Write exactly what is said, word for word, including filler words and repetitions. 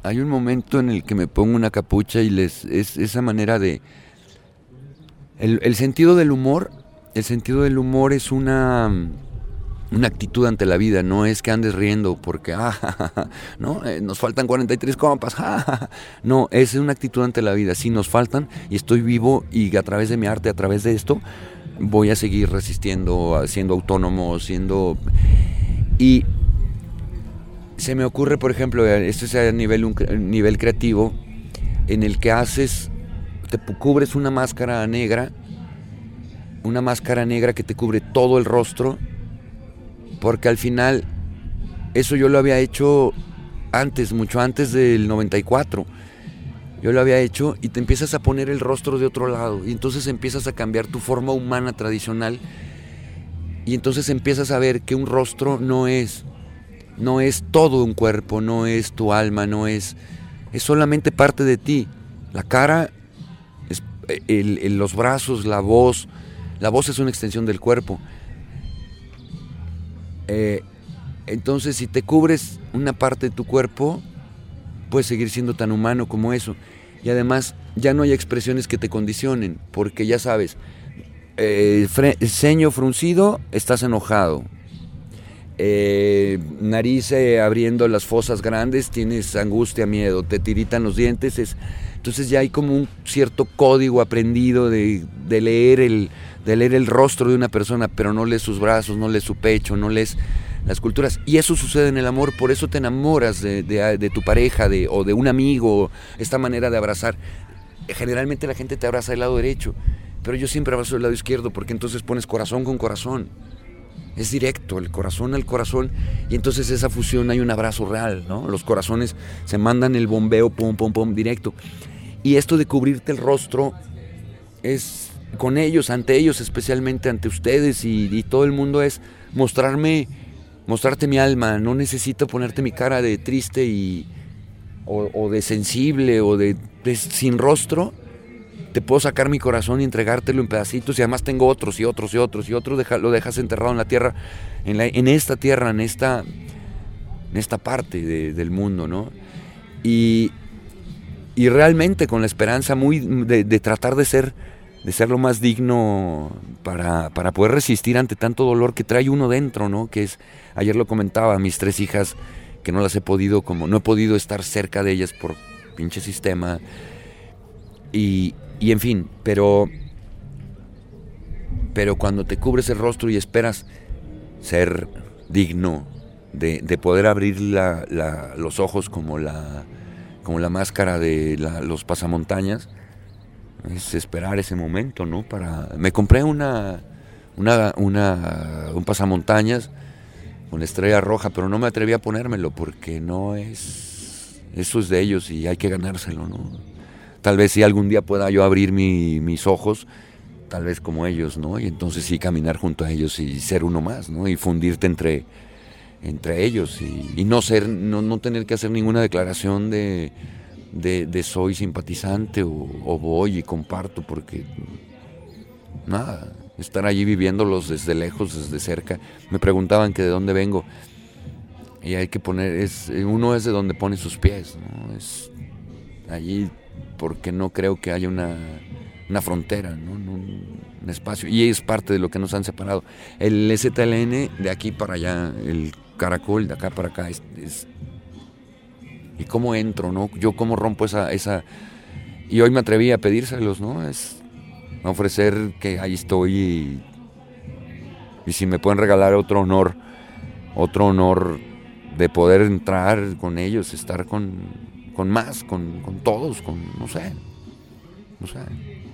hay un momento en el que me pongo una capucha y les es esa manera de el, el sentido del humor, el sentido del humor es una una actitud ante la vida, no es que andes riendo porque ah, ja, ja, ja, no, eh, nos faltan cuarenta y tres compas, ja, ja, ja. No, es una actitud ante la vida, sí nos faltan y estoy vivo y a través de mi arte, a través de esto voy a seguir resistiendo, siendo autónomo, siendo y se me ocurre, por ejemplo, esto es a nivel, un nivel creativo, en el que haces, te cubres una máscara negra, una máscara negra que te cubre todo el rostro, porque al final, eso yo lo había hecho antes, mucho antes del noventa y cuatro, yo lo había hecho y te empiezas a poner el rostro de otro lado, y entonces empiezas a cambiar tu forma humana tradicional, y entonces empiezas a ver que un rostro no es... no es todo un cuerpo, no es tu alma, no es... es solamente parte de ti. La cara, es, el, el, los brazos, la voz. La voz es una extensión del cuerpo. Eh, entonces, si te cubres una parte de tu cuerpo, puedes seguir siendo tan humano como eso. Y además, ya no hay expresiones que te condicionen, porque ya sabes, eh, fre- ceño fruncido, estás enojado. Eh, nariz eh, abriendo las fosas grandes, tienes angustia, miedo, te tiritan los dientes, es, entonces ya hay como un cierto código aprendido de, de, leer el, de leer el rostro de una persona, pero no lees sus brazos, no lees su pecho, no lees las culturas, y eso sucede en el amor, por eso te enamoras de, de, de tu pareja de, o de un amigo, esta manera de abrazar. Generalmente la gente te abraza del lado derecho, pero yo siempre abrazo del lado izquierdo, porque entonces pones corazón con corazón. Es directo, el corazón al corazón, y entonces esa fusión hay un abrazo real, ¿no? Los corazones se mandan el bombeo, pum, pum, pum, directo. Y esto de cubrirte el rostro es con ellos, ante ellos, especialmente ante ustedes y, y todo el mundo, es mostrarme, mostrarte mi alma. No necesito ponerte mi cara de triste y, o, o de sensible o de, de sin rostro. Te puedo sacar mi corazón y entregártelo en pedacitos, y además tengo otros y otros y otros y otros, deja, lo dejas enterrado en la tierra, en, la, en esta tierra, en esta, en esta parte de, del mundo, ¿no? Y, y realmente con la esperanza muy de, de tratar de ser, de ser lo más digno para, para poder resistir ante tanto dolor que trae uno dentro, ¿no? Que es, ayer lo comentaba, mis tres hijas, que no las he podido, como no he podido estar cerca de ellas por pinche sistema, y Y en fin, pero, pero cuando te cubres el rostro y esperas ser digno de, de poder abrir la, la, los ojos como la, como la máscara de la, los pasamontañas, es esperar ese momento, ¿no? Para, me compré una, una, una, un pasamontañas con estrella roja, pero no me atreví a ponérmelo porque no es, eso es de ellos y hay que ganárselo, ¿no? Tal vez si algún día pueda yo abrir mi, mis ojos, tal vez como ellos, ¿no? Y entonces sí caminar junto a ellos y ser uno más, ¿no? Y fundirte entre, entre ellos y, y no ser, no, no tener que hacer ninguna declaración de, de, de soy simpatizante o, o voy y comparto, porque nada, estar allí viviéndolos desde lejos, desde cerca. Me preguntaban que de dónde vengo y hay que poner, es, uno es de donde pone sus pies, ¿no? Es allí, porque no creo que haya una, una frontera, ¿no? Un, un espacio, y es parte de lo que nos han separado. El Z L N de aquí para allá, el caracol de acá para acá, es, es, y cómo entro, ¿no? Yo cómo rompo esa, esa, y hoy me atreví a pedírselos, ¿no? Es ofrecer que ahí estoy y, y si me pueden regalar otro honor, otro honor de poder entrar con ellos, estar con con más, con, con todos, con, no sé, no sé.